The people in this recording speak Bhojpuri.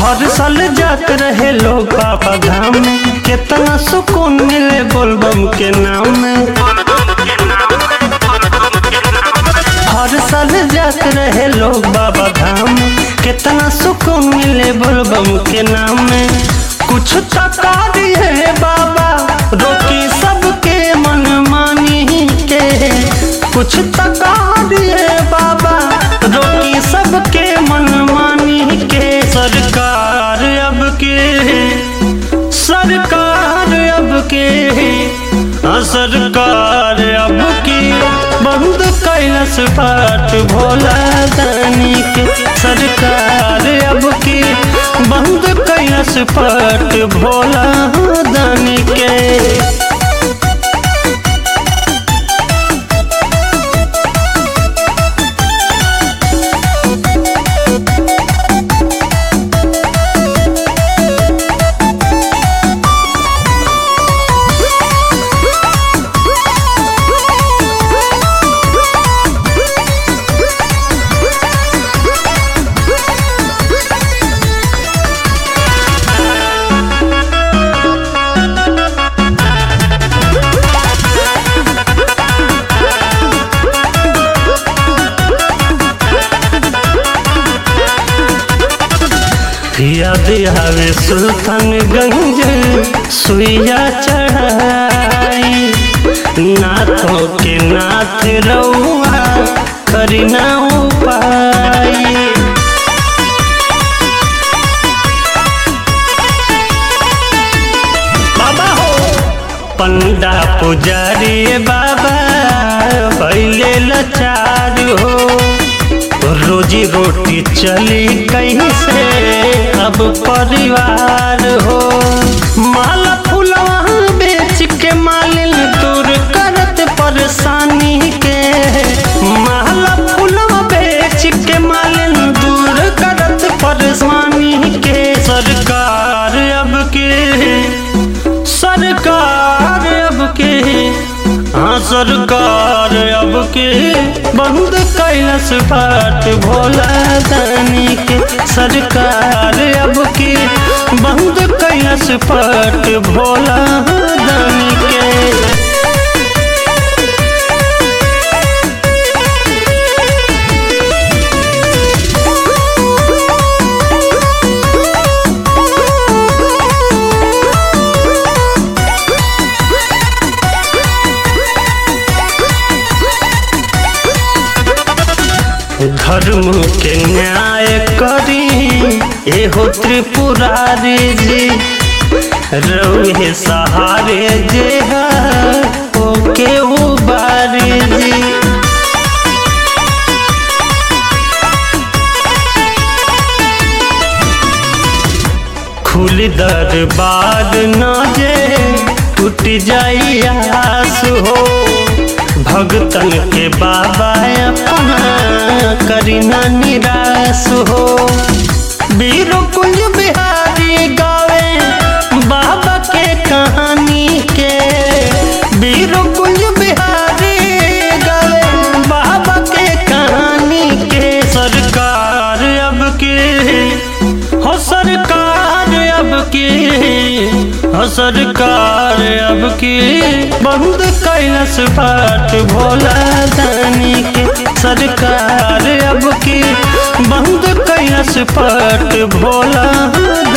हर साल जात रहे लोग बाबा धाम में, कितना सुकून मिले बोलबम के नाम में। हर साल जात रहे लोग बाबा धाम में, कितना सुकून मिले बोलबम के नाम में। कुछ तकारी है बाबा रोकी सबके मन मानी के, कुछ तकारी है बाबा रोकी सबके मन मानी के। सरकार अब के सरकार अब की बंद कैलस बाट भोला दानी के। सरकार अब की बंद कैलस बाट भोला दानी के। याद आवे सुल्तानगंज सुइया चढ़ाई, नाथों के नाथ रउआ करी ना उपाय। बाबा हो पंडा पुजारी बाबा पहले लाचार हो, रोजी रोटी चली कैसे अब परिवार हो। माला फुलवा बेच के मालिन दूर करत परेशानी के, माला फुलवा बेच के मालिन दूर करत परेशानी के। सरकार अब के सरकार अब के बंद कैलस बाट भोला दानी के। सरकार अब के बंद कैलस बाट भोला दानी के। धर्म के न्याय करी एहो त्रिपुरारी जी, रउहे सहारे जे ओके उबारी जी। खुल दरबार न जे टूट जाई आस हो, भगतन के बाबा अपना करीना निराश हो। वीरो कुंज बिहारी गावे बाबा के कहानी के, वीरो कुंज बिहारी गावे बाबा के कहानी के। सरकार अब के सरकार अब की बंद कैलस बाट भोला दानी के। सरकार अब की बंद कैलस बाट भोला